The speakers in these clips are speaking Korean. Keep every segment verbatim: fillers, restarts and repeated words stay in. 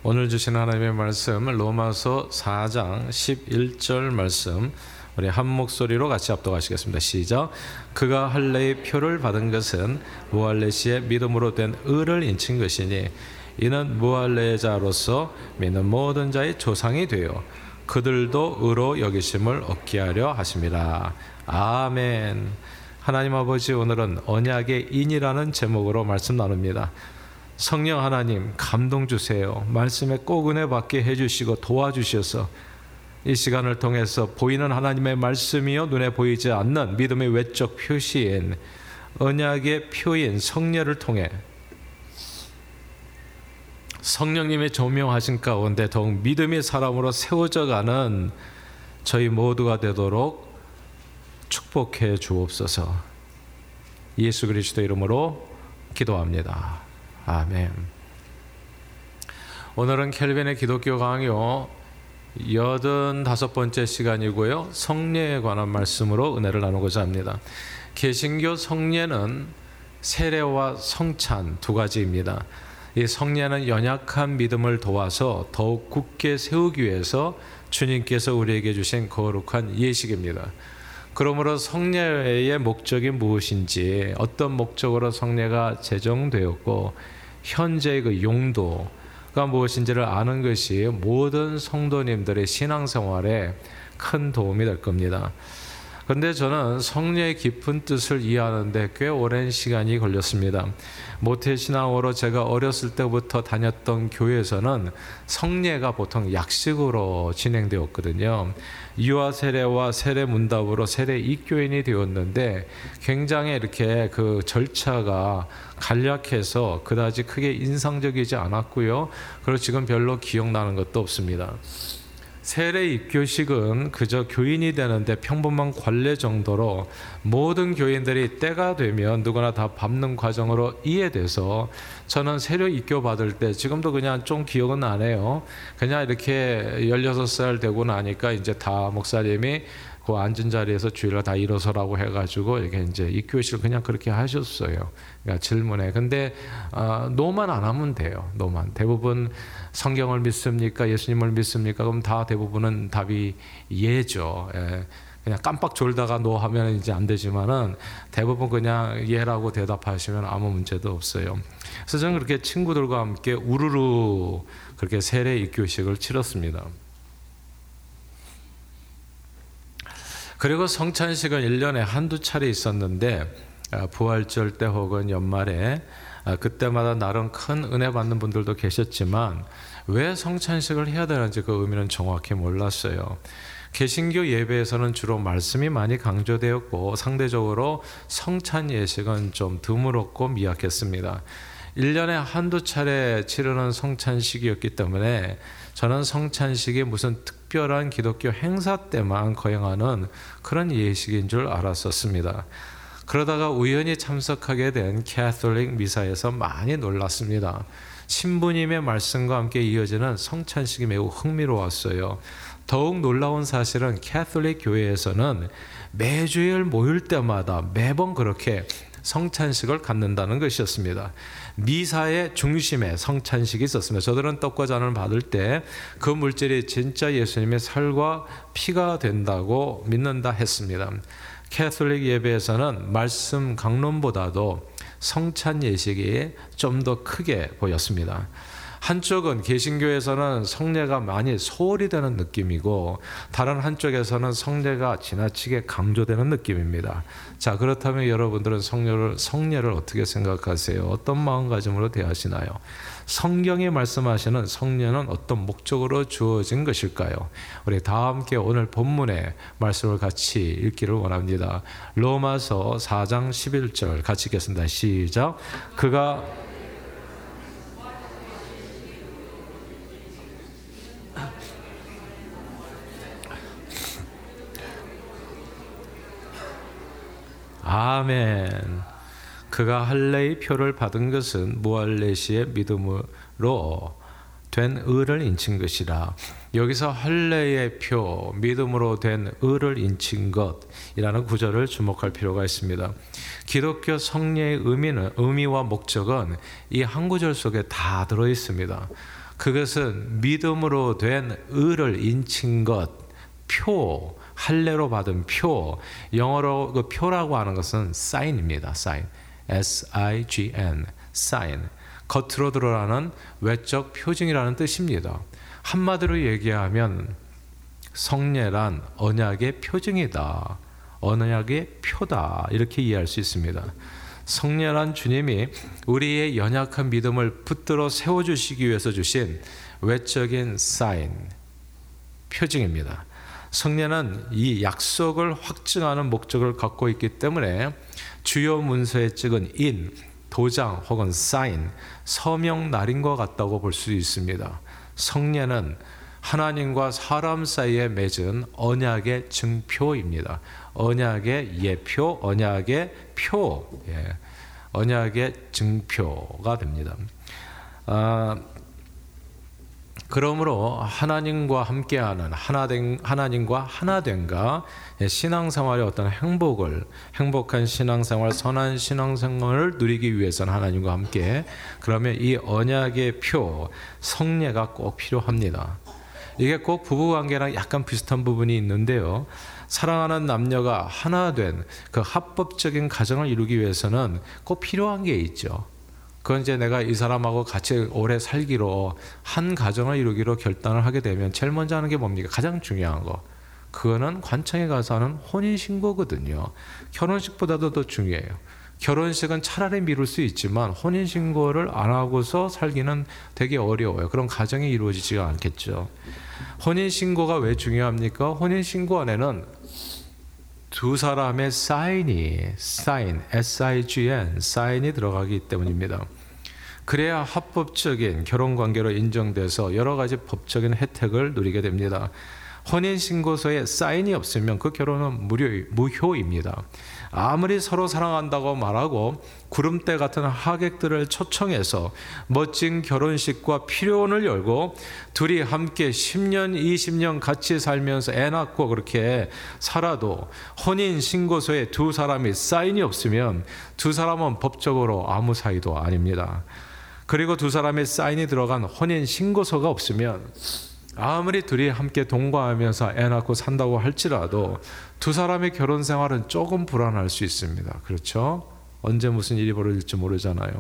오늘 주신 하나님의 말씀 로마서 사 장 십일 절 말씀 우리 한 목소리로 같이 합독하시겠습니다. 시작. 그가 할례의 표를 받은 것은 무할례시의 믿음으로 된 의를 인친 것이니 이는 무할례의 자로서 믿는 모든 자의 조상이 되어 그들도 의로 여기심을 얻게 하려 하심이라. 아멘. 하나님 아버지, 오늘은 언약의 인이라는 제목으로 말씀 나눕니다. 성령 하나님, 감동 주세요. 말씀에 꼭 은혜 받게 해주시고 도와주셔서 이 시간을 통해서 보이는 하나님의 말씀이요 눈에 보이지 않는 믿음의 외적 표시인 언약의 표인 성례를 통해 성령님의 조명하신 가운데 더욱 믿음의 사람으로 세워져 가는 저희 모두가 되도록 축복해 주옵소서. 예수 그리스도 이름으로 기도합니다. 아멘. 오늘은 켈빈의 기독교 강요 여든다섯 번째 시간이고요. 성례에 관한 말씀으로 은혜를 나누고자 합니다. 개신교 성례는 세례와 성찬 두 가지입니다. 이 성례는 연약한 믿음을 도와서 더욱 굳게 세우기 위해서 주님께서 우리에게 주신 거룩한 예식입니다. 그러므로 성례의 목적이 무엇인지, 어떤 목적으로 성례가 제정되었고 현재의 그 용도가 무엇인지를 아는 것이 모든 성도님들의 신앙생활에 큰 도움이 될 겁니다. 그런데 저는 성례의 깊은 뜻을 이해하는데 꽤 오랜 시간이 걸렸습니다. 모태신앙으로 제가 어렸을 때부터 다녔던 교회에서는 성례가 보통 약식으로 진행되었거든요. 유아 세례와 세례 문답으로 세례 입교인이 되었는데 굉장히 이렇게 그 절차가 간략해서 그다지 크게 인상적이지 않았고요. 그리고 지금 별로 기억나는 것도 없습니다. 세례 입교식은 그저 교인이 되는데 평범한 관례 정도로 모든 교인들이 때가 되면 누구나 다 밟는 과정으로 이해돼서 저는 세례 입교 받을 때 지금도 그냥 좀 기억은 나네요. 그냥 이렇게 열여섯 살 되고 나니까 이제 다 목사님이 그 앉은 자리에서 주일날 다 일어서라고 해가지고 이렇게 이제 입교식을 그냥 그렇게 하셨어요. 그러니까 질문에. 근데 어, 노만 안 하면 돼요. 노만. 대부분 성경을 믿습니까? 예수님을 믿습니까? 그럼 다 대부분은 답이 예죠. 예. 그냥 깜빡 졸다가 노 하면 이제 안 되지만은 대부분 그냥 예라고 대답하시면 아무 문제도 없어요. 그래서 저는 그렇게 친구들과 함께 우르르 그렇게 세례 입교식을 치렀습니다. 그리고 성찬식은 일 년에 한두 차례 있었는데 부활절 때 혹은 연말에 그때마다 나름 큰 은혜 받는 분들도 계셨지만 왜 성찬식을 해야 되는지 그 의미는 정확히 몰랐어요. 개신교 예배에서는 주로 말씀이 많이 강조되었고 상대적으로 성찬 예식은 좀 드물었고 미약했습니다. 일 년에 한두 차례 치르는 성찬식이었기 때문에 저는 성찬식이 무슨 특별한 기독교 행사 때만 거행하는 그런 예식인 줄 알았었습니다. 그러다가 우연히 참석하게 된 캐톨릭 미사에서 많이 놀랐습니다. 신부님의 말씀과 함께 이어지는 성찬식이 매우 흥미로웠어요. 더욱 놀라운 사실은 캐톨릭 교회에서는 매주일 모일 때마다 매번 그렇게 성찬식을 갖는다는 것이었습니다. 미사의 중심에 성찬식이 있었습니다. 저들은 떡과 잔을 받을 때 그 물질이 진짜 예수님의 살과 피가 된다고 믿는다 했습니다. 캐톨릭 예배에서는 말씀 강론보다도 성찬 예식이 좀 더 크게 보였습니다. 한쪽은 개신교에서는 성례가 많이 소홀히 되는 느낌이고 다른 한쪽에서는 성례가 지나치게 강조되는 느낌입니다. 자, 그렇다면 여러분들은 성례를, 성례를 어떻게 생각하세요? 어떤 마음가짐으로 대하시나요? 성경이 말씀하시는 성례는 어떤 목적으로 주어진 것일까요? 우리 다 함께 오늘 본문의 말씀을 같이 읽기를 원합니다. 로마서 사 장 십일 절 같이 읽겠습니다. 시작. 그가 아멘. 그가 할례의 표를 받은 것은 무할례시의 믿음으로 된 의를 인친 것이라. 여기서 할례의 표, 믿음으로 된 의를 인친 것이라는 구절을 주목할 필요가 있습니다. 기독교 성례의 의미는, 의미와 목적은 이 한 구절 속에 다 들어 있습니다. 그것은 믿음으로 된 의를 인친 것, 표, 할례로 받은 표, 영어로 그 표라고 하는 것은 sign입니다. sign, S I G N, sign. 겉으로 드러나는 외적 표징이라는 뜻입니다. 한마디로 얘기하면 성례란 언약의 표징이다. 언약의 표다. 이렇게 이해할 수 있습니다. 성례란 주님이 우리의 연약한 믿음을 붙들어 세워주시기 위해서 주신 외적인 사인, 표징입니다. 성례는 이 약속을 확증하는 목적을 갖고 있기 때문에 주요 문서에 찍은 인, 도장 혹은 사인, 서명 날인 것 같다고 볼 수 있습니다. 성례는 하나님과 사람 사이에 맺은 언약의 증표입니다. 언약의 예표, 언약의 표, 예, 언약의 증표가 됩니다. 아, 그러므로 하나님과 함께하는 하나된, 하나님과 하나됨과 신앙생활의 어떤 행복을, 행복한 신앙생활, 선한 신앙생활을 누리기 위해서는 하나님과 함께, 그러면 이 언약의 표, 성례가 꼭 필요합니다. 이게 꼭 부부관계랑 약간 비슷한 부분이 있는데요. 사랑하는 남녀가 하나 된 그 합법적인 가정을 이루기 위해서는 꼭 필요한 게 있죠. 그건 이제 내가 이 사람하고 같이 오래 살기로 한 가정을 이루기로 결단을 하게 되면 제일 먼저 하는 게 뭡니까? 가장 중요한 거. 그거는 관청에 가서 하는 혼인신고거든요. 결혼식보다도 더 중요해요. 결혼식은 차라리 미룰 수 있지만 혼인신고를 안 하고서 살기는 되게 어려워요. 그런 가정이 이루어지지가 않겠죠. 혼인신고가 왜 중요합니까? 혼인신고 안에는 두 사람의 사인이, 사인, 에스 아이 지 엔, 사인이 들어가기 때문입니다. 그래야 합법적인 결혼관계로 인정돼서 여러 가지 법적인 혜택을 누리게 됩니다. 혼인신고서에 사인이 없으면 그 결혼은 무료, 무효입니다. 아무리 서로 사랑한다고 말하고 구름대 같은 하객들을 초청해서 멋진 결혼식과 피로원을 열고 둘이 함께 십 년, 이십 년 같이 살면서 애 낳고 그렇게 살아도 혼인신고서에 두 사람이 사인이 없으면 두 사람은 법적으로 아무 사이도 아닙니다. 그리고 두 사람의 사인이 들어간 혼인신고서가 없으면 아무리 둘이 함께 동거하면서 애 낳고 산다고 할지라도 두 사람의 결혼 생활은 조금 불안할 수 있습니다. 그렇죠? 언제 무슨 일이 벌어질지 모르잖아요.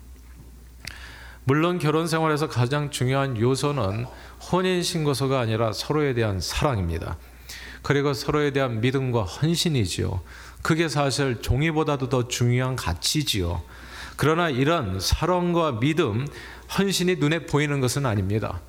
물론 결혼 생활에서 가장 중요한 요소는 혼인신고서가 아니라 서로에 대한 사랑입니다. 그리고 서로에 대한 믿음과 헌신이지요. 그게 사실 종이보다도 더 중요한 가치지요. 그러나 이런 사랑과 믿음, 헌신이 눈에 보이는 것은 아닙니다.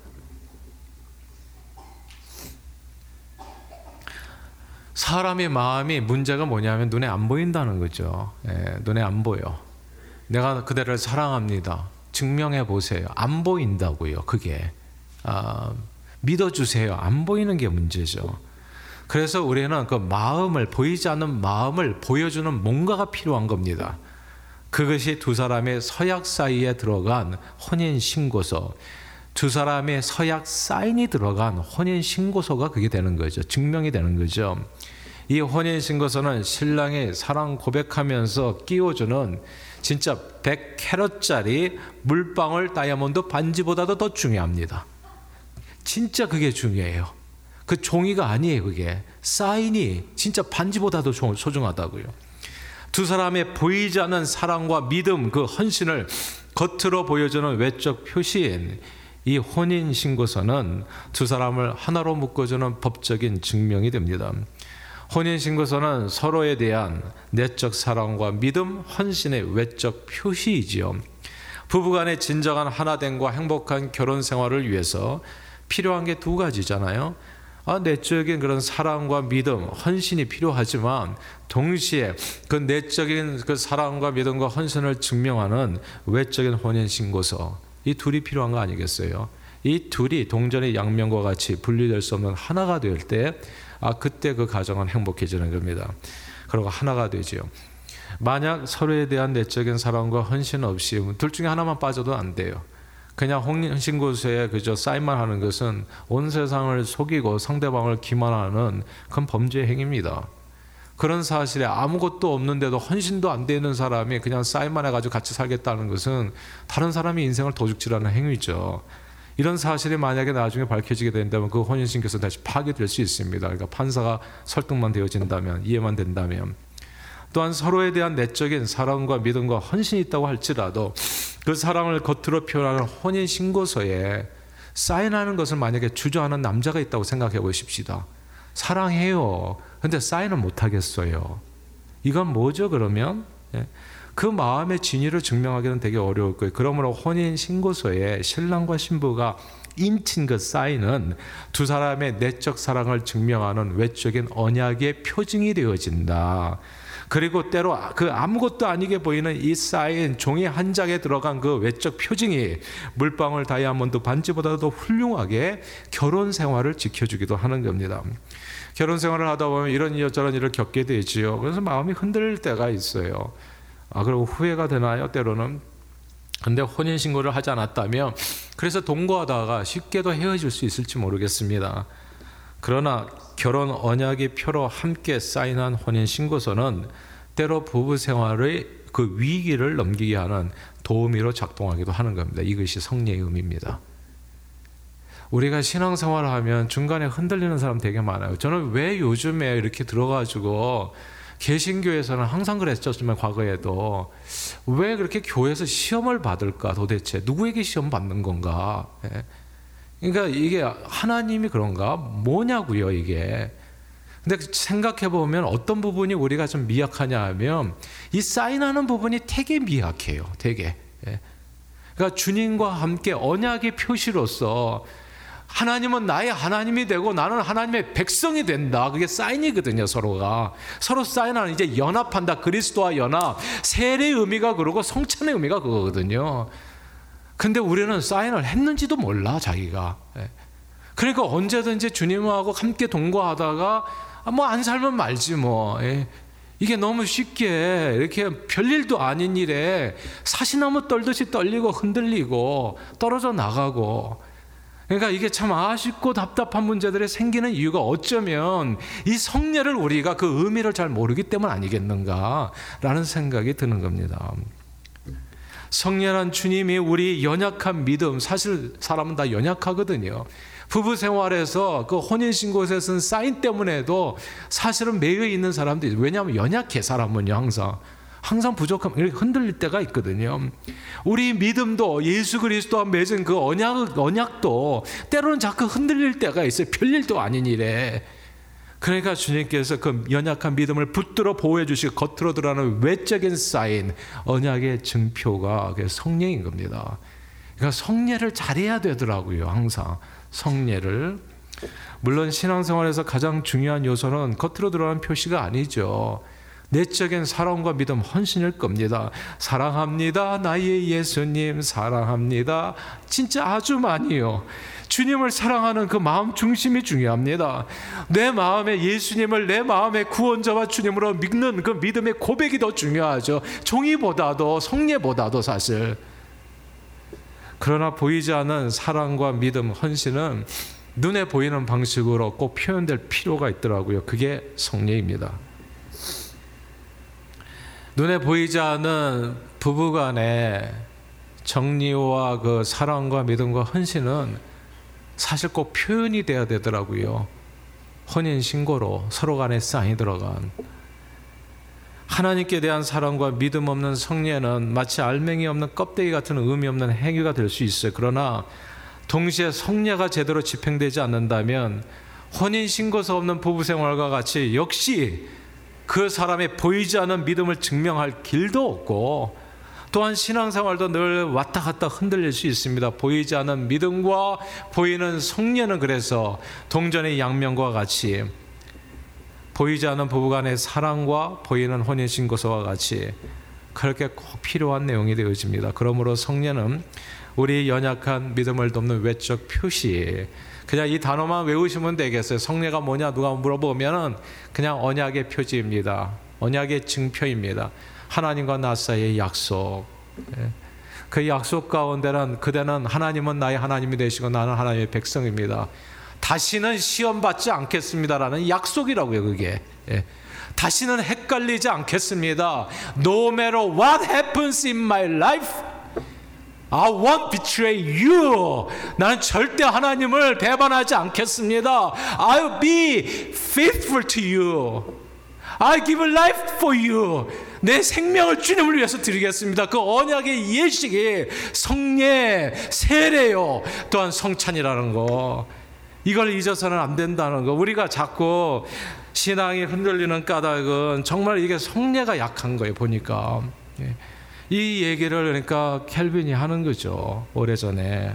사람의 마음이 문제가 뭐냐면 눈에 안 보인다는 거죠. 예, 눈에 안 보여. 내가 그대를 사랑합니다. 증명해 보세요. 안 보인다고요. 그게 아, 믿어주세요. 안 보이는 게 문제죠. 그래서 우리는 그 마음을, 보이지 않는 마음을 보여주는 뭔가가 필요한 겁니다. 그것이 두 사람의 서약 사이에 들어간 혼인신고서, 두 사람의 서약 사인이 들어간 혼인신고서가 그게 되는 거죠. 증명이 되는 거죠. 이 혼인신고서는 신랑이 사랑 고백하면서 끼워주는 진짜 백 캐럿짜리 물방울 다이아몬드 반지보다도 더 중요합니다. 진짜 그게 중요해요. 그 종이가 아니에요. 그게 사인이 진짜 반지보다도 소중하다고요. 두 사람의 보이지 않는 사랑과 믿음, 그 헌신을 겉으로 보여주는 외적 표시인 이 혼인신고서는 두 사람을 하나로 묶어주는 법적인 증명이 됩니다. 혼인신고서는 서로에 대한 내적 사랑과 믿음, 헌신의 외적 표시이지요. 부부간의 진정한 하나됨과 행복한 결혼 생활을 위해서 필요한 게 두 가지잖아요. 아, 내적인 그런 사랑과 믿음, 헌신이 필요하지만 동시에 그 내적인 그 사랑과 믿음과 헌신을 증명하는 외적인 혼인신고서, 이 둘이 필요한 거 아니겠어요? 이 둘이 동전의 양면과 같이 분리될 수 없는 하나가 될 때, 아, 그때 그 가정은 행복해지는 겁니다. 그리고 하나가 되지요. 만약 서로에 대한 내적인 사랑과 헌신 없이 둘 중에 하나만 빠져도 안 돼요. 그냥 혼인신고서에 그저 사인만 하는 것은 온 세상을 속이고 상대방을 기만하는 그런 범죄 행위입니다. 그런 사실에 아무것도 없는데도 헌신도 안 되는 사람이 그냥 사인만 해가지고 같이 살겠다는 것은 다른 사람의 인생을 도둑질하는 행위죠. 이런 사실이 만약에 나중에 밝혀지게 된다면 그 혼인신고서 다시 파괴될 수 있습니다. 그러니까 판사가 설득만 되어진다면, 이해만 된다면. 또한 서로에 대한 내적인 사랑과 믿음과 헌신이 있다고 할지라도 그 사랑을 겉으로 표현하는 혼인신고서에 사인하는 것을 만약에 주저하는 남자가 있다고 생각해 보십시다. 사랑해요. 근데 사인을 못하겠어요. 이건 뭐죠 그러면? 그 마음의 진위를 증명하기는 되게 어려울 거예요. 그러므로 혼인신고서에 신랑과 신부가 인친 그 사인은 두 사람의 내적 사랑을 증명하는 외적인 언약의 표징이 되어진다. 그리고 때로 그 아무것도 아니게 보이는 이 사인, 종이 한 장에 들어간 그 외적 표징이 물방울 다이아몬드 반지보다도 훌륭하게 결혼 생활을 지켜주기도 하는 겁니다. 결혼 생활을 하다 보면 이런 일 저런 일을 겪게 되지요. 그래서 마음이 흔들릴 때가 있어요. 아, 그리고 후회가 되나요? 때로는. 근데 혼인신고를 하지 않았다면 그래서 동거하다가 쉽게도 헤어질 수 있을지 모르겠습니다. 그러나 결혼 언약의 표로 함께 사인한 혼인신고서는 때로 부부 생활의 그 위기를 넘기게 하는 도우미로 작동하기도 하는 겁니다. 이것이 성례의 의미입니다. 우리가 신앙생활을 하면 중간에 흔들리는 사람 되게 많아요. 저는 왜 요즘에 이렇게 들어가지고 개신교에서는 항상 그랬었지만 과거에도 왜 그렇게 교회에서 시험을 받을까 도대체 누구에게 시험 받는 건가? 예. 그러니까 이게 하나님이 그런가? 뭐냐고요 이게. 근데 생각해 보면 어떤 부분이 우리가 좀 미약하냐 하면 이 사인하는 부분이 되게 미약해요. 되게. 예. 그러니까 주님과 함께 언약의 표시로서 하나님은 나의 하나님이 되고 나는 하나님의 백성이 된다. 그게 사인이거든요. 서로가 서로 사인하는 이제 연합한다. 그리스도와 연합. 세례의 의미가 그러고 성찬의 의미가 그거거든요. 근데 우리는 사인을 했는지도 몰라 자기가. 그러니까 언제든지 주님하고 함께 동거하다가 뭐 안 살면 말지 뭐. 이게 너무 쉽게 이렇게 별일도 아닌 일에 사시나무 떨듯이 떨리고 흔들리고 떨어져 나가고. 그러니까 이게 참 아쉽고 답답한 문제들이 생기는 이유가 어쩌면 이 성례를 우리가 그 의미를 잘 모르기 때문 아니겠는가라는 생각이 드는 겁니다. 성례란 주님이 우리 연약한 믿음, 사실 사람은 다 연약하거든요. 부부 생활에서 그 혼인신고서에 쓴 사인 때문에도 사실은 매여 있는 사람들이, 왜냐하면 연약해 사람은요. 항상 항상 부족함, 흔들릴 때가 있거든요. 우리 믿음도 예수 그리스도와 맺은 그 언약, 언약도 때로는 자꾸 흔들릴 때가 있어요. 별일도 아닌 일에. 그러니까 주님께서 그 연약한 믿음을 붙들어 보호해 주시고 겉으로 드러나는 외적인 사인, 언약의 증표가 성례인 겁니다. 그러니까 성례를 잘해야 되더라고요. 항상 성례를. 물론 신앙생활에서 가장 중요한 요소는 겉으로 드러나는 표시가 아니죠. 내적인 사랑과 믿음, 헌신일 겁니다. 사랑합니다. 나의 예수님 사랑합니다. 진짜 아주 많이요. 주님을 사랑하는 그 마음 중심이 중요합니다. 내 마음에 예수님을 내 마음의 구원자와 주님으로 믿는 그 믿음의 고백이 더 중요하죠. 종이보다도 성례보다도 사실. 그러나 보이지 않는 사랑과 믿음, 헌신은 눈에 보이는 방식으로 꼭 표현될 필요가 있더라고요. 그게 성례입니다. 눈에 보이지 않는 부부간의 정리와 그 사랑과 믿음과 헌신은 사실 꼭 표현이 돼야 되더라고요. 혼인신고로 서로 간에 사인이 들어간. 하나님께 대한 사랑과 믿음 없는 성례는 마치 알맹이 없는 껍데기 같은 의미 없는 행위가 될 수 있어요. 그러나 동시에 성례가 제대로 집행되지 않는다면 혼인신고서 없는 부부생활과 같이 역시 그 사람의 보이지 않는 믿음을 증명할 길도 없고, 또한 신앙생활도 늘 왔다 갔다 흔들릴 수 있습니다. 보이지 않는 믿음과 보이는 성례는 그래서 동전의 양면과 같이, 보이지 않는 부부간의 사랑과 보이는 혼인신고서와 같이 그렇게 꼭 필요한 내용이 되어집니다. 그러므로 성례는 우리 연약한 믿음을 돕는 외적 표시. 그냥 이 단어만 외우시면 되겠어요. 성례가 뭐냐 누가 물어보면 그냥 언약의 표지입니다. 언약의 증표입니다. 하나님과 나 사이의 약속. 그 약속 가운데는 그대는 하나님은 나의 하나님이 되시고 나는 하나님의 백성입니다. 다시는 시험 받지 않겠습니다라는 약속이라고요. 그게. 다시는 헷갈리지 않겠습니다. No matter what happens in my life, I won't betray you. 나는 절대 하나님을 배반하지 않겠습니다. I'll be faithful to you. I give life for you. 내 생명을 주님을 위해서 드리겠습니다. 그 언약의 예식이 성례, 세례요, 또한 성찬이라는 거. 이걸 잊어서는 안 된다는 거. 우리가 자꾸 신앙이 흔들리는 까닭은 정말 이게 성례가 약한 거예요. 보니까 이 얘기를 그러니까 켈빈이 하는 거죠. 오래전에.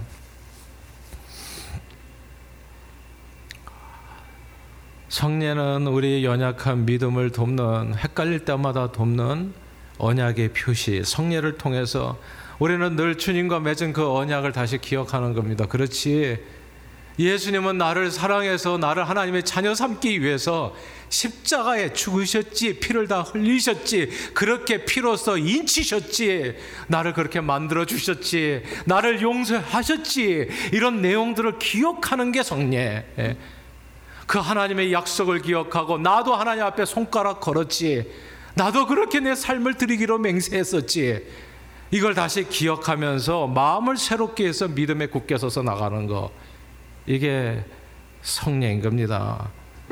성례는 우리 연약한 믿음을 돕는, 헷갈릴 때마다 돕는 언약의 표시. 성례를 통해서 우리는 늘 주님과 맺은 그 언약을 다시 기억하는 겁니다. 그렇지, 예수님은 나를 사랑해서 나를 하나님의 자녀 삼기 위해서 십자가에 죽으셨지, 피를 다 흘리셨지, 그렇게 피로써 인치셨지, 나를 그렇게 만들어 주셨지, 나를 용서하셨지, 이런 내용들을 기억하는 게 성례. 그 하나님의 약속을 기억하고, 나도 하나님 앞에 손가락 걸었지, 나도 그렇게 내 삶을 드리기로 맹세했었지, 이걸 다시 기억하면서 마음을 새롭게 해서 믿음에 굳게 서서 나가는 거, 이게 성례인 겁니다.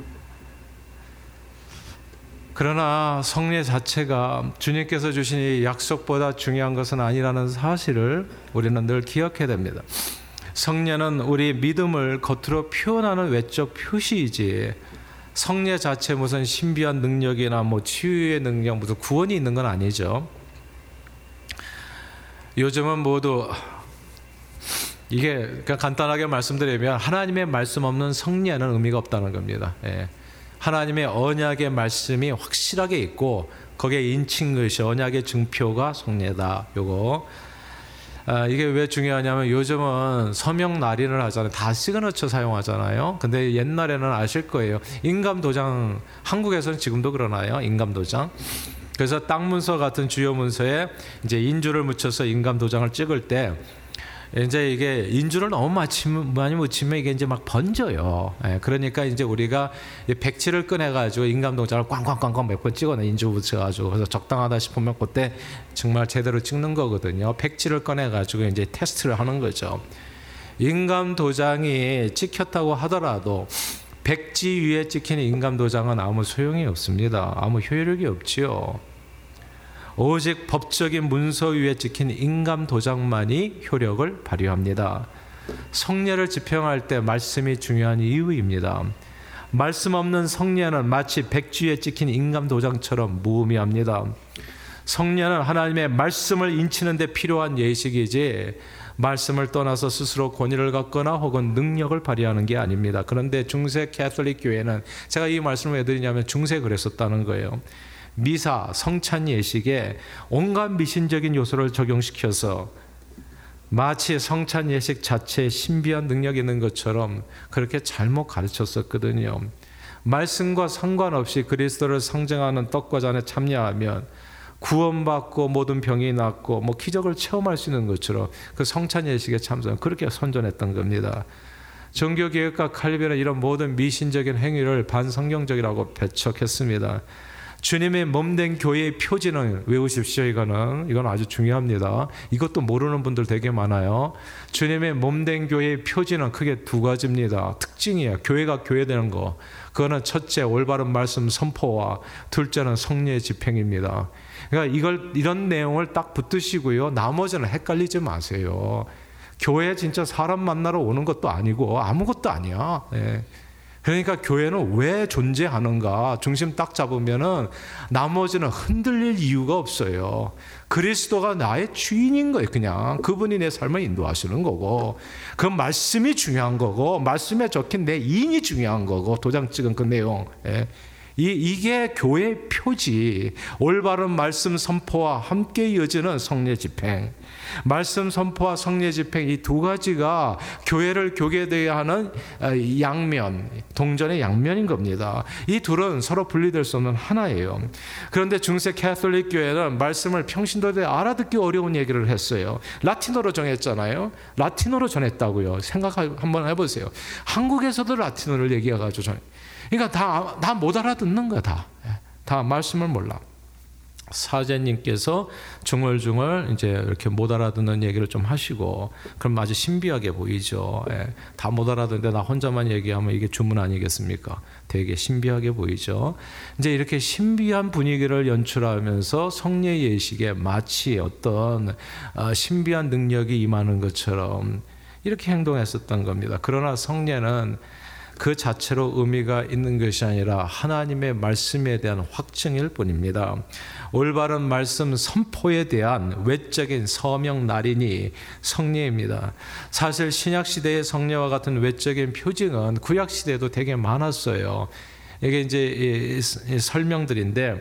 그러나 성례 자체가 주님께서 주신 이 약속보다 중요한 것은 아니라는 사실을 우리는 늘 기억해야 됩니다. 성례는 우리 믿음을 겉으로 표현하는 외적 표시이지, 성례 자체 무슨 신비한 능력이나 뭐 치유의 능력, 무슨 구원이 있는 건 아니죠. 요즘은 모두 이게 그냥 간단하게 말씀드리면 하나님의 말씀 없는 성례는 의미가 없다는 겁니다. 예. 하나님의 언약의 말씀이 확실하게 있고 거기에 인친 것이 언약의 증표가 성례다. 요거 아, 이게 왜 중요하냐면 요즘은 서명 날인을 하잖아요. 다 시그너처 사용하잖아요. 근데 옛날에는 아실 거예요. 인감 도장, 한국에서는 지금도 그러나요? 인감 도장. 그래서 땅 문서 같은 주요 문서에 이제 인주를 묻혀서 인감 도장을 찍을 때 이제 이게 인주를 너무 많이 묻히면 이게 이제 막 번져요. 예, 그러니까 이제 우리가 백지를 꺼내가지고 인감 도장을 꽝꽝꽝꽝 몇 번 찍어내, 인주 묻혀가지고. 그래서 적당하다 싶으면 그때 정말 제대로 찍는 거거든요. 백지를 꺼내가지고 이제 테스트를 하는 거죠. 인감 도장이 찍혔다고 하더라도 백지 위에 찍힌 인감 도장은 아무 소용이 없습니다. 아무 효력이 없지요. 오직 법적인 문서 위에 찍힌 인감 도장만이 효력을 발휘합니다. 성례를 집행할 때 말씀이 중요한 이유입니다. 말씀 없는 성례는 마치 백지에 찍힌 인감 도장처럼 무의미합니다. 성례는 하나님의 말씀을 인치는 데 필요한 예식이지, 말씀을 떠나서 스스로 권위를 갖거나 혹은 능력을 발휘하는 게 아닙니다. 그런데 중세 캐톨릭 교회는, 제가 이 말씀을 왜 드리냐면 중세 그랬었다는 거예요. 미사, 성찬 예식에 온갖 미신적인 요소를 적용시켜서 마치 성찬 예식 자체에 신비한 능력이 있는 것처럼 그렇게 잘못 가르쳤었거든요. 말씀과 상관없이 그리스도를 상징하는 떡과 잔에 참여하면 구원받고 모든 병이 낫고 뭐 기적을 체험할 수 있는 것처럼 그 성찬 예식에 참석, 그렇게 선전했던 겁니다. 종교개혁가 칼빈은 이런 모든 미신적인 행위를 반성경적이라고 배척했습니다. 주님의 몸된 교회의 표지는 외우십시오. 이거는 이건 아주 중요합니다. 이것도 모르는 분들 되게 많아요. 주님의 몸된 교회의 표지는 크게 두 가지입니다. 특징이에요. 교회가 교회되는 거. 그거는 첫째, 올바른 말씀 선포와 둘째는 성례 집행입니다. 그러니까 이걸, 이런 내용을 딱 붙드시고요. 나머지는 헷갈리지 마세요. 교회 진짜 사람 만나러 오는 것도 아니고 아무것도 아니야. 네. 그러니까 교회는 왜 존재하는가 중심 딱 잡으면은 나머지는 흔들릴 이유가 없어요. 그리스도가 나의 주인인 거예요. 그냥 그분이 내 삶을 인도하시는 거고, 그 말씀이 중요한 거고, 말씀에 적힌 내 인이 중요한 거고, 도장 찍은 그 내용. 예. 이, 이게 교회의 표지. 올바른 말씀 선포와 함께 이어지는 성례 집행. 말씀 선포와 성례 집행, 이 두 가지가 교회를 교계되게 하는 양면, 동전의 양면인 겁니다. 이 둘은 서로 분리될 수 없는 하나예요. 그런데 중세 캐톨릭 교회는 말씀을 평신도들이 알아듣기 어려운 얘기를 했어요. 라틴어로 정했잖아요. 라틴어로 전했다고요. 생각 한번 해보세요. 한국에서도 라틴어를 얘기해가지고 전, 그러니까 다 다 못 알아듣는 거야. 다, 다 말씀을 몰라. 사제님께서 중얼중얼 이제 이렇게 못 알아듣는 얘기를 좀 하시고, 그럼 아주 신비하게 보이죠. 예, 다 못 알아듣는데 나 혼자만 얘기하면 이게 주문 아니겠습니까? 되게 신비하게 보이죠. 이제 이렇게 신비한 분위기를 연출하면서 성령 예식에 마치 어떤 어, 신비한 능력이 임하는 것처럼 이렇게 행동했었던 겁니다. 그러나 성례는 그 자체로 의미가 있는 것이 아니라 하나님의 말씀에 대한 확증일 뿐입니다. 올바른 말씀 선포에 대한 외적인 서명 날인이 성례입니다. 사실 신약시대의 성례와 같은 외적인 표징은 구약시대에도 되게 많았어요. 이게 이제 설명들인데,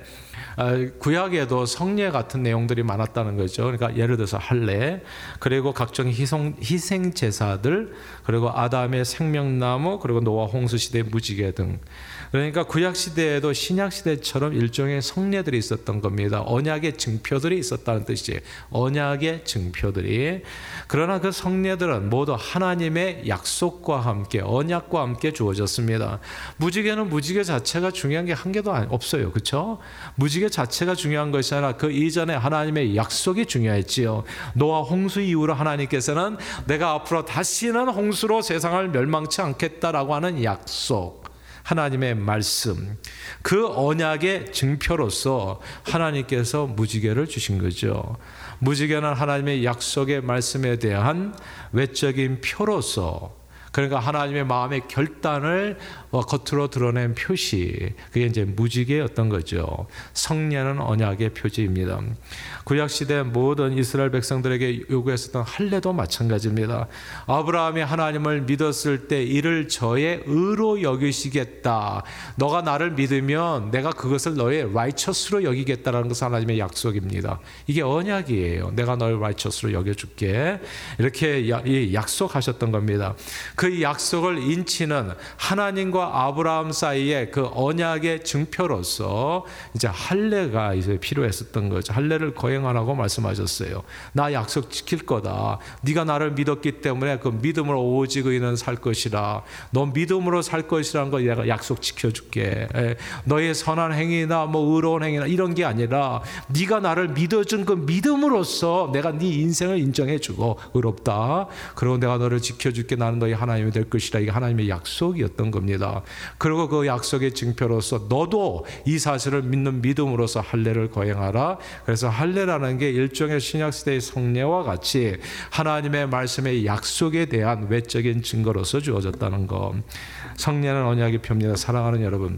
구약에도 성례 같은 내용들이 많았다는 거죠. 그러니까 예를 들어서 할례, 그리고 각종 희생, 희생 제사들, 그리고 아담의 생명나무, 그리고 노아 홍수 시대의 무지개 등. 그러니까 구약 시대에도 신약 시대처럼 일종의 성례들이 있었던 겁니다. 언약의 증표들이 있었다는 뜻이에요. 언약의 증표들이. 그러나 그 성례들은 모두 하나님의 약속과 함께, 언약과 함께 주어졌습니다. 무지개는 무지개 자체가 중요한 게 한 개도 없어요. 그렇죠? 무지개 자체가 중요한 것이 아니라 그 이전에 하나님의 약속이 중요했지요. 노아 홍수 이후로 하나님께서는 내가 앞으로 다시는 홍수로 세상을 멸망치 않겠다라고 하는 약속, 하나님의 말씀, 그 언약의 증표로서 하나님께서 무지개를 주신 거죠. 무지개는 하나님의 약속의 말씀에 대한 외적인 표로서, 그러니까 하나님의 마음의 결단을 겉으로 드러낸 표시, 그게 이제 무지개였던 거죠. 성례는 언약의 표지입니다. 구약시대 모든 이스라엘 백성들에게 요구했었던 할례도 마찬가지입니다. 아브라함이 하나님을 믿었을 때 이를 저의 의로 여기시겠다, 너가 나를 믿으면 내가 그것을 너의 righteous로 여기겠다라는 것은 하나님의 약속입니다. 이게 언약이에요. 내가 너를 righteous로 여겨줄게, 이렇게 약속하셨던 겁니다. 그 약속을 인치는 하나님과 아브라함 사이의 그 언약의 증표로서 이제 할례가 이제 필요했었던 거죠. 할례를 거행하라고 말씀하셨어요. 나 약속 지킬 거다. 네가 나를 믿었기 때문에 그 믿음으로 오직 의인은 살 것이라. 너 믿음으로 살 것이라는 거 내가 약속 지켜줄게. 너의 선한 행위나 뭐 의로운 행위나 이런 게 아니라 네가 나를 믿어준 그 믿음으로써 내가 네 인생을 인정해주고 의롭다. 그리고 내가 너를 지켜줄게. 나는 너의 하나님이 될 것이라. 이게 하나님의 약속이었던 겁니다. 그리고 그 약속의 증표로서 너도 이 사실을 믿는 믿음으로서 할례를 거행하라. 그래서 할례라는 게 일종의 신약시대의 성례와 같이 하나님의 말씀의 약속에 대한 외적인 증거로서 주어졌다는 것. 성례는 언약의 표입니다. 사랑하는 여러분,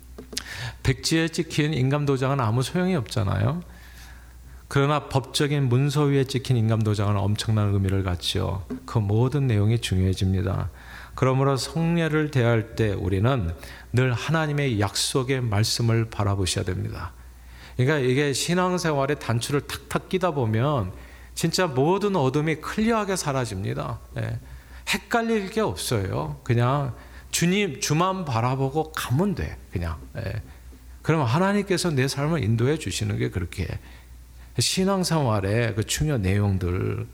백지에 찍힌 인감도장은 아무 소용이 없잖아요. 그러나 법적인 문서 위에 찍힌 인감도장은 엄청난 의미를 갖죠. 그 모든 내용이 중요해집니다. 그러므로 성례를 대할 때 우리는 늘 하나님의 약속의 말씀을 바라보셔야 됩니다. 그러니까 이게 신앙생활에 단추를 탁탁 끼다 보면 진짜 모든 어둠이 클리어하게 사라집니다. 예. 헷갈릴 게 없어요. 그냥 주님, 주만 바라보고 가면 돼. 그냥. 예. 그러면 하나님께서 내 삶을 인도해 주시는 게 그렇게 신앙생활의 그 중요한 내용들.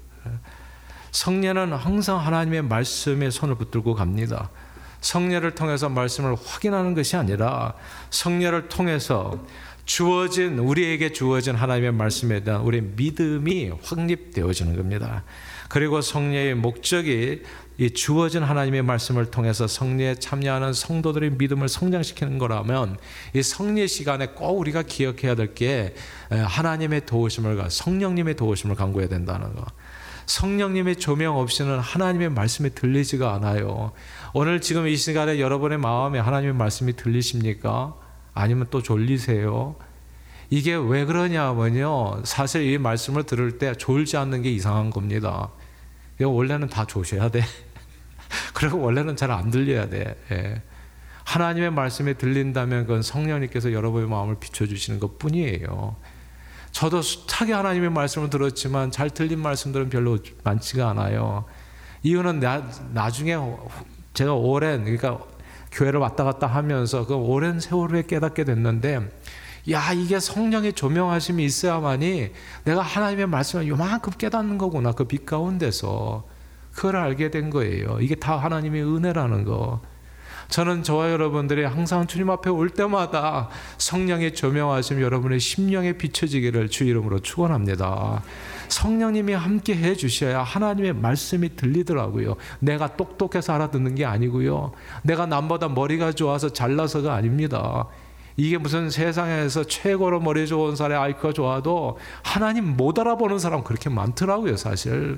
성례는 항상 하나님의 말씀에 손을 붙들고 갑니다. 성례를 통해서 말씀을 확인하는 것이 아니라 성례를 통해서 주어진, 우리에게 주어진 하나님의 말씀에 대한 우리의 믿음이 확립되어지는 겁니다. 그리고 성례의 목적이 이 주어진 하나님의 말씀을 통해서 성례에 참여하는 성도들의 믿음을 성장시키는 거라면 이 성례 시간에 꼭 우리가 기억해야 될 게 하나님의 도우심을, 성령님의 도우심을 간구해야 된다는 거. 성령님의 조명 없이는 하나님의 말씀이 들리지가 않아요. 오늘 지금 이 시간에 여러분의 마음에 하나님의 말씀이 들리십니까? 아니면 또 졸리세요? 이게 왜 그러냐면요, 사실 이 말씀을 들을 때 졸지 않는 게 이상한 겁니다. 원래는 다 조셔야 돼. 그리고 원래는 잘 안 들려야 돼. 예. 하나님의 말씀이 들린다면 그건 성령님께서 여러분의 마음을 비춰주시는 것 뿐이에요. 저도 숱하게 하나님의 말씀을 들었지만 잘 들린 말씀들은 별로 많지가 않아요. 이유는 나, 나중에 제가 오랜, 그러니까 교회를 왔다 갔다 하면서 그 오랜 세월에 깨닫게 됐는데, 야, 이게 성령의 조명하심이 있어야만이 내가 하나님의 말씀을 요만큼 깨닫는 거구나. 그 빛 가운데서 그걸 알게 된 거예요. 이게 다 하나님의 은혜라는 거. 저는 저와 여러분들이 항상 주님 앞에 올 때마다 성령의 조명하심 여러분의 심령에 비춰지기를 주 이름으로 축원합니다. 성령님이 함께 해 주셔야 하나님의 말씀이 들리더라고요. 내가 똑똑해서 알아듣는 게 아니고요, 내가 남보다 머리가 좋아서 잘나서가 아닙니다. 이게 무슨 세상에서 최고로 머리 좋은 사람의 아이큐가 좋아도 하나님 못 알아보는 사람 그렇게 많더라고요, 사실.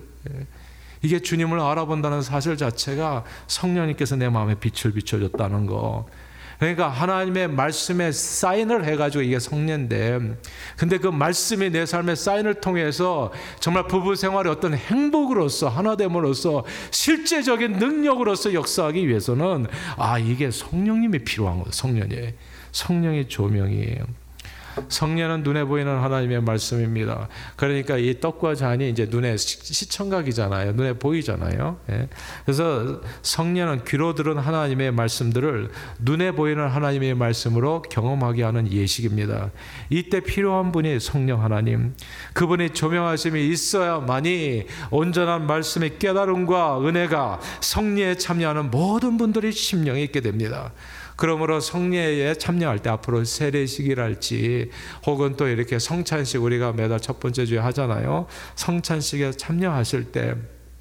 이게 주님을 알아본다는 사실 자체가 성령님께서 내 마음에 빛을 비춰줬다는 거. 그러니까 하나님의 말씀에 사인을 해가지고 이게 성례인데, 근데 그 말씀이 내 삶의 사인을 통해서 정말 부부 생활의 어떤 행복으로서, 하나됨으로써 실제적인 능력으로서 역사하기 위해서는 아, 이게 성령님이 필요한 거예요. 성령이 성령의 조명이에요. 성례는 눈에 보이는 하나님의 말씀입니다. 그러니까 이 떡과 잔이 이제 눈에 시청각이잖아요. 눈에 보이잖아요. 예. 그래서 성례는 귀로 들은 하나님의 말씀들을 눈에 보이는 하나님의 말씀으로 경험하게 하는 예식입니다. 이때 필요한 분이 성령 하나님, 그분이 조명하심이 있어야만이 온전한 말씀의 깨달음과 은혜가 성례에 참여하는 모든 분들이 심령에 있게 됩니다. 그러므로 성례에 참여할 때 앞으로 세례식이랄지 혹은 또 이렇게 성찬식, 우리가 매달 첫 번째 주에 하잖아요. 성찬식에 참여하실 때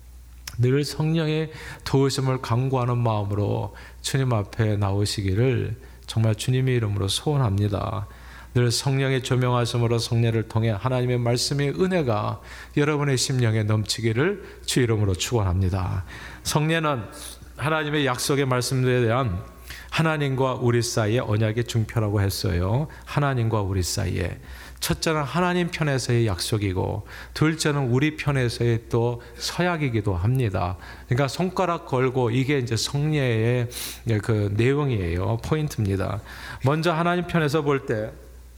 늘 성령의 도우심을 간구하는 마음으로 주님 앞에 나오시기를 정말 주님의 이름으로 소원합니다. 늘 성령의 조명하심으로 성례를 통해 하나님의 말씀의 은혜가 여러분의 심령에 넘치기를 주 이름으로 축원합니다. 성례는 하나님의 약속의 말씀들에 대한 하나님과 우리 사이의 언약의 증표라고 했어요. 하나님과 우리 사이에. 첫째는 하나님 편에서의 약속이고, 둘째는 우리 편에서의 또 서약이기도 합니다. 그러니까 손가락 걸고 이게 이제 성례의 그 내용이에요. 포인트입니다. 먼저 하나님 편에서 볼 때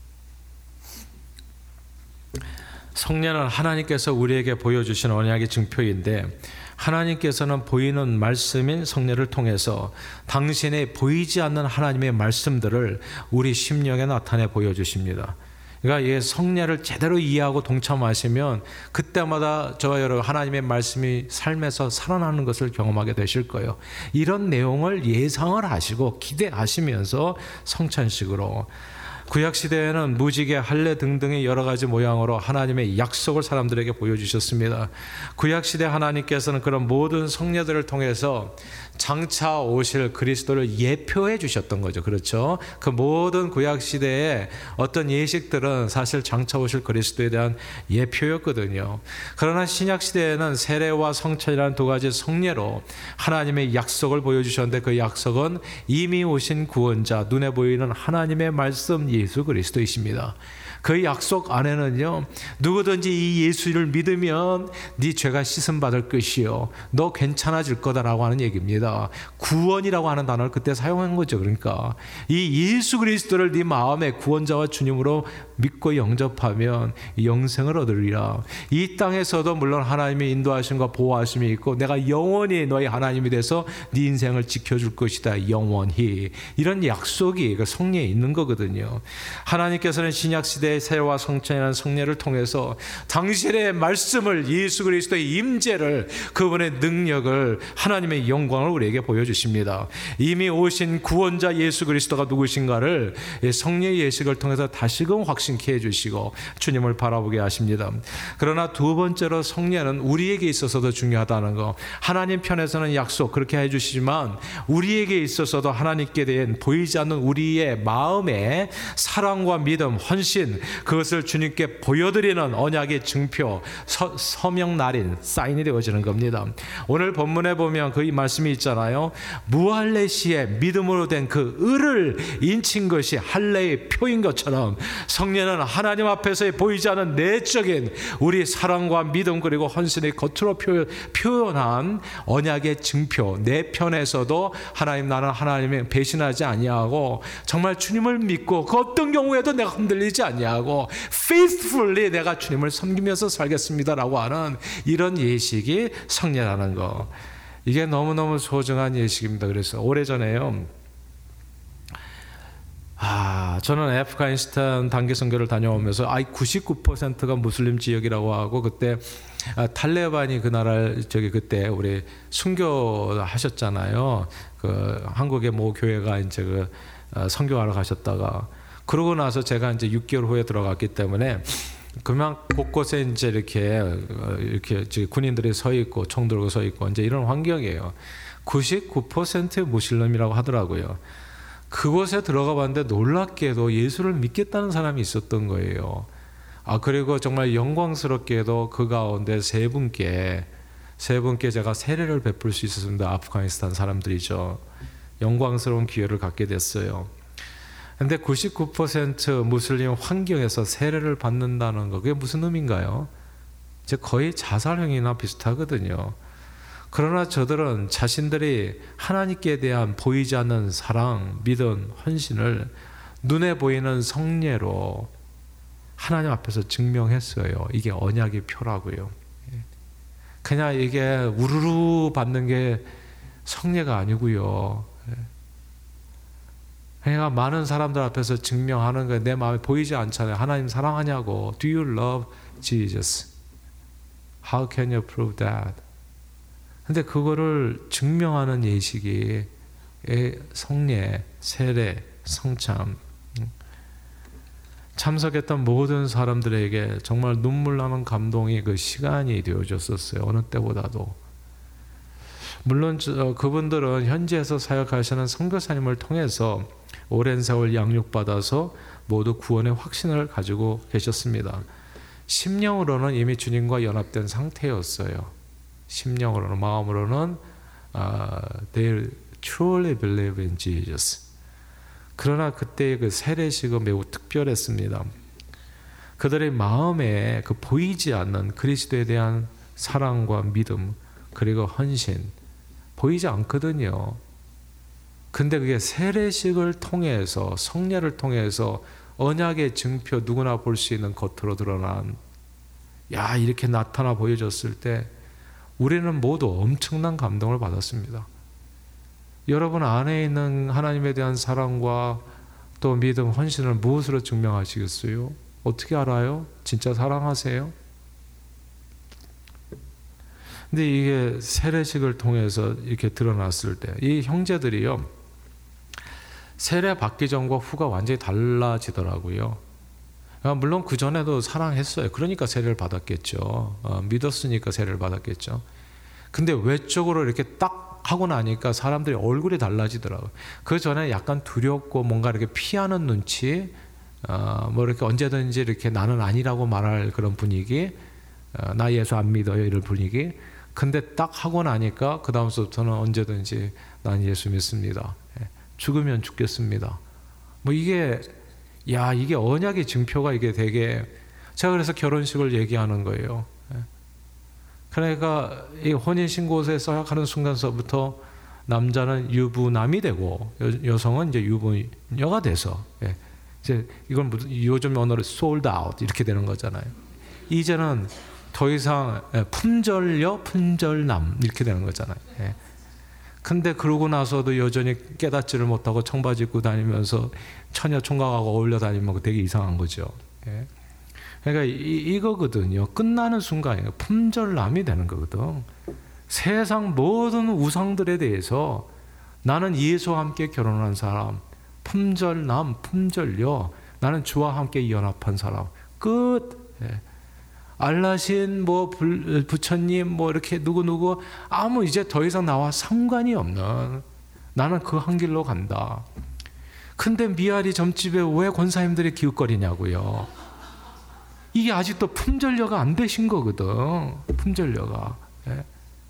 성례는 하나님께서 우리에게 보여주신 언약의 증표인데, 하나님께서는 보이는 말씀인 성례를 통해서 당신의 보이지 않는 하나님의 말씀들을 우리 심령에 나타내 보여주십니다. 그러니까 이 성례를 제대로 이해하고 동참하시면 그때마다 저와 여러분 하나님의 말씀이 삶에서 살아나는 것을 경험하게 되실 거예요. 이런 내용을 예상을 하시고 기대하시면서 성찬식으로, 구약시대에는 무지개, 할례 등등의 여러 가지 모양으로 하나님의 약속을 사람들에게 보여주셨습니다. 구약시대 하나님께서는 그런 모든 성례들을 통해서 장차 오실 그리스도를 예표해 주셨던 거죠. 그렇죠? 그 모든 구약시대의 어떤 예식들은 사실 장차 오실 그리스도에 대한 예표였거든요. 그러나 신약시대에는 세례와 성찬이라는 두 가지 성례로 하나님의 약속을 보여주셨는데, 그 약속은 이미 오신 구원자, 눈에 보이는 하나님의 말씀 예수 그리스도이십니다. 그 약속 안에는요, 누구든지 이 예수를 믿으면 네 죄가 씻음 받을 것이요, 너 괜찮아질 거다라고 하는 얘기입니다. 구원이라고 하는 단어를 그때 사용한 거죠. 그러니까 이 예수 그리스도를 네 마음에 구원자와 주님으로 믿고 영접하면 영생을 얻으리라. 이 땅에서도 물론 하나님의 인도하심과 보호하심이 있고, 내가 영원히 너희 하나님이 돼서 네 인생을 지켜줄 것이다, 영원히. 이런 약속이 그 성례에 있는 거거든요. 하나님께서는 신약시대의 세례와 성찬이라는 성례를 통해서 당신의 말씀을, 예수 그리스도의 임재를, 그분의 능력을, 하나님의 영광을 우리에게 보여주십니다. 이미 오신 구원자 예수 그리스도가 누구신가를 성례 예식을 통해서 다시금 확신케 해주시고 주님을 바라보게 하십니다. 그러나 두 번째로 성례는 우리에게 있어서도 중요하다는 거. 하나님 편에서는 약속 그렇게 해주시지만 우리에게 있어서도 하나님께 대한 보이지 않는 우리의 마음의 사랑과 믿음, 헌신, 그것을 주님께 보여드리는 언약의 증표, 서, 서명 날인, 사인이 되어지는 겁니다. 오늘 본문에 보면 그 말씀이 있잖아요. 무할례시에 믿음으로 된 그 의를 인친 것이 할례의 표인 것처럼 성례는 하나님 앞에서의 보이지 않은 내적인 우리 사랑과 믿음 그리고 헌신의 겉으로 표, 표현한 언약의 증표. 내 편에서도 하나님, 나는 하나님의 배신하지 아니하고 정말 주님을 믿고 그 어떤 경우에도 내가 흔들리지 아니하고 faithfully 내가 주님을 섬기면서 살겠습니다라고 하는 이런 예식이 성례라는 거. 이게 너무너무 소중한 예식입니다. 그래서 오래전에요, 아, 저는 아프가니스탄 단기 선교를 다녀오면서 아이 구십구 퍼센트가 무슬림 지역이라고 하고, 그때 아, 탈레반이 그 나라를 저기 그때 우리 순교하셨잖아요. 그 한국의 모 교회가 이제 그 어, 선교하러 가셨다가 그러고 나서 제가 이제 육 개월 후에 들어갔기 때문에 그냥 곳곳에 이제 이렇게 어, 이렇게 군인들이 서 있고 총 들고 서 있고 이제 이런 환경이에요. 구십구 퍼센트 무슬림이라고 하더라고요. 그곳에 들어가 봤는데 놀랍게도 예수를 믿겠다는 사람이 있었던 거예요. 아, 그리고 정말 영광스럽게도 그 가운데 세 분께 세 분께 제가 세례를 베풀 수 있었습니다. 아프가니스탄 사람들이죠. 영광스러운 기회를 갖게 됐어요. 근데 구십구 퍼센트 무슬림 환경에서 세례를 받는다는 거, 그게 무슨 의미인가요? 이제 거의 자살행위나 비슷하거든요. 그러나 저들은 자신들이 하나님께 대한 보이지 않는 사랑, 믿음, 헌신을 눈에 보이는 성례로 하나님 앞에서 증명했어요. 이게 언약의 표라고요. 그냥 이게 우르르 받는 게 성례가 아니고요. 그러니까 많은 사람들 앞에서 증명하는 게 내 마음에 보이지 않잖아요. 하나님 사랑하냐고. Do you love Jesus? How can you prove that? 근데 그거를 증명하는 예식이 성례, 세례, 성참, 참석했던 모든 사람들에게 정말 눈물 나는 감동이 그 시간이 되어졌었어요. 어느 때보다도. 물론 저, 그분들은 현지에서 사역하시는 선교사님을 통해서 오랜 세월 양육받아서 모두 구원의 확신을 가지고 계셨습니다. 심령으로는 이미 주님과 연합된 상태였어요. 심령으로는, 마음으로는 uh, they truly believe in Jesus. 그러나 그때의 그 세례식은 매우 특별했습니다. 그들의 마음에 그 보이지 않는 그리스도에 대한 사랑과 믿음 그리고 헌신 보이지 않거든요. 근데 그게 세례식을 통해서 성례를 통해서 언약의 증표 누구나 볼 수 있는 겉으로 드러난 야 이렇게 나타나 보여줬을 때 우리는 모두 엄청난 감동을 받았습니다. 여러분 안에 있는 하나님에 대한 사랑과 또 믿음, 헌신을 무엇으로 증명하시겠어요? 어떻게 알아요? 진짜 사랑하세요? 근데 이게 세례식을 통해서 이렇게 드러났을 때 이 형제들이요 세례 받기 전과 후가 완전히 달라지더라고요. 물론 그 전에도 사랑했어요. 그러니까 세례를 받았겠죠. 어, 믿었으니까 세례를 받았겠죠. 근데 외적으로 이렇게 딱 하고 나니까 사람들이 얼굴이 달라지더라고요. 그 전에 약간 두렵고 뭔가 이렇게 피하는 눈치, 어, 뭐 이렇게 언제든지 이렇게 나는 아니라고 말할 그런 분위기, 어, 나 예수 안 믿어요 이런 분위기. 근데 딱 하고 나니까 그 다음부터는 언제든지 난 예수 믿습니다. 죽으면 죽겠습니다. 뭐 이게 야 이게 언약의 증표가 이게 되게 제가 그래서 결혼식을 얘기하는 거예요. 그러니까 이 혼인신고서에서 하는 순간서부터 남자는 유부남이 되고 여, 여성은 이제 유부녀가 돼서 예. 이제 이건 요즘 언어로 sold out 이렇게 되는 거잖아요. 이제는 더 이상 품절녀, 품절남 이렇게 되는 거잖아요. 예. 근데 그러고 나서도 여전히 깨닫지를 못하고 청바지 입고 다니면서 처녀 총각하고 어울려 다니면 되게 이상한 거죠. 예. 그러니까 이, 이거거든요. 끝나는 순간이에요. 품절남이 되는 거거든. 세상 모든 우상들에 대해서 나는 예수와 함께 결혼한 사람, 품절남, 품절녀, 나는 주와 함께 연합한 사람. 끝. 예. 알라신 뭐 부처님 뭐 이렇게 누구누구 아무 이제 더 이상 나와 상관이 없는 나는 그 한 길로 간다. 근데 미아리 점집에 왜 권사님들이 기웃거리냐고요. 이게 아직도 품절녀가 안 되신 거거든. 품절녀가. 예.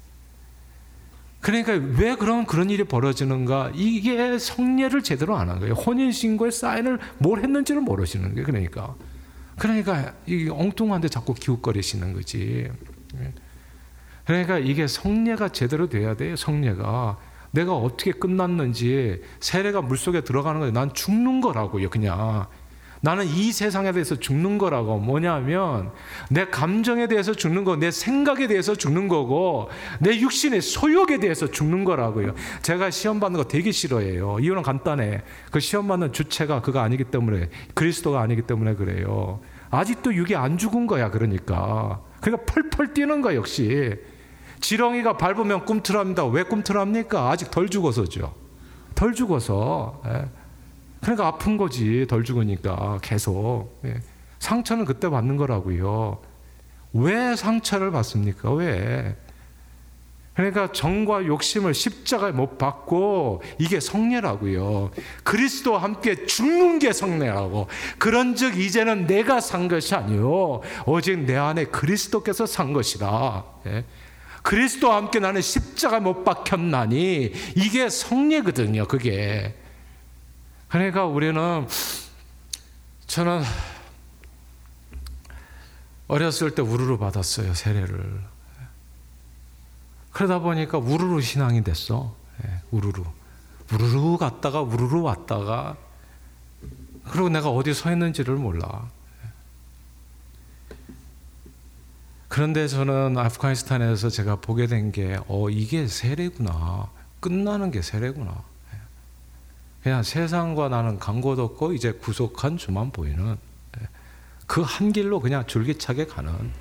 그러니까 왜 그런 그런 일이 벌어지는가? 이게 성례를 제대로 안 한 거예요. 혼인신고에 사인을 뭘 했는지를 모르시는 거예요. 그러니까. 그러니까 이게 엉뚱한데 자꾸 기웃거리시는 거지. 그러니까 이게 성례가 제대로 돼야 돼요. 성례가 내가 어떻게 끝났는지 세례가 물속에 들어가는 거예요. 난 죽는 거라고요. 그냥 나는 이 세상에 대해서 죽는 거라고. 뭐냐면 내 감정에 대해서 죽는 거, 내 생각에 대해서 죽는 거고 내 육신의 소욕에 대해서 죽는 거라고요. 제가 시험 받는 거 되게 싫어해요. 이유는 간단해. 그 시험 받는 주체가 그가 아니기 때문에, 그리스도가 아니기 때문에 그래요. 아직도 육이 안 죽은 거야. 그러니까 그러니까 펄펄 뛰는 거 역시. 지렁이가 밟으면 꿈틀합니다. 왜 꿈틀합니까? 아직 덜 죽어서죠. 덜 죽어서. 예. 그러니까 아픈 거지. 덜 죽으니까 계속. 예. 상처는 그때 받는 거라고요. 왜 상처를 받습니까? 왜? 그러니까 정과 욕심을 십자가에 못 박고 이게 성례라고요. 그리스도와 함께 죽는 게 성례라고. 그런즉 이제는 내가 산 것이 아니요 오직 내 안에 그리스도께서 산 것이다. 예? 그리스도와 함께 나는 십자가 못 박혔나니 이게 성례거든요. 그게. 그러니까 우리는 저는 어렸을 때 우르르 받았어요. 세례를. 그러다 보니까 우르르 신앙이 됐어. 예, 우르르. 우르르 갔다가 우르르 왔다가 그리고 내가 어디 서 있는지를 몰라. 그런데 저는 아프가니스탄에서 제가 보게 된 게 어, 이게 세례구나. 끝나는 게 세례구나. 그냥 세상과 나는 간곳 없고 이제 구속한 주만 보이는 그 한 길로 그냥 줄기차게 가는.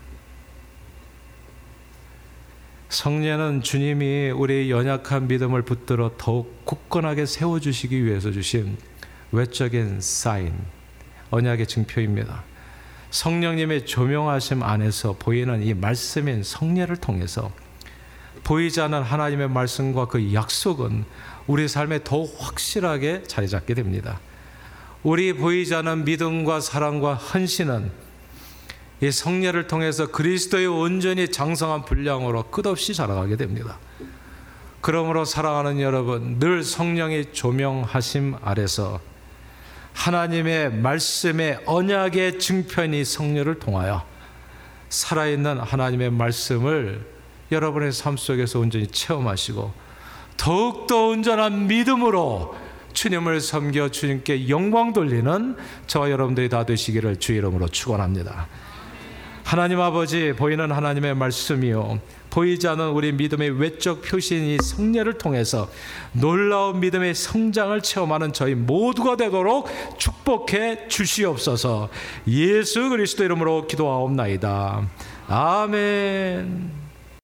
성례는 주님이 우리의 연약한 믿음을 붙들어 더욱 굳건하게 세워주시기 위해서 주신 외적인 사인, 언약의 증표입니다. 성령님의 조명하심 안에서 보이는 이 말씀인 성례를 통해서 보이지 않는 하나님의 말씀과 그 약속은 우리 삶에 더욱 확실하게 자리 잡게 됩니다. 우리 보이지 않는 믿음과 사랑과 헌신은 이 성례를 통해서 그리스도의 온전히 장성한 분량으로 끝없이 자라가게 됩니다. 그러므로 사랑하는 여러분, 늘 성령의 조명하심 아래서 하나님의 말씀의 언약의 증편이 성례를 통하여 살아있는 하나님의 말씀을 여러분의 삶 속에서 온전히 체험하시고 더욱더 온전한 믿음으로 주님을 섬겨 주님께 영광 돌리는 저와 여러분들이 다 되시기를 주의 이름으로 축원합니다. 하나님 아버지, 보이는 하나님의 말씀이요 보이지 않는 우리 믿음의 외적 표시인 이 성례를 통해서 놀라운 믿음의 성장을 체험하는 저희 모두가 되도록 축복해 주시옵소서. 예수 그리스도 이름으로 기도하옵나이다. 아멘.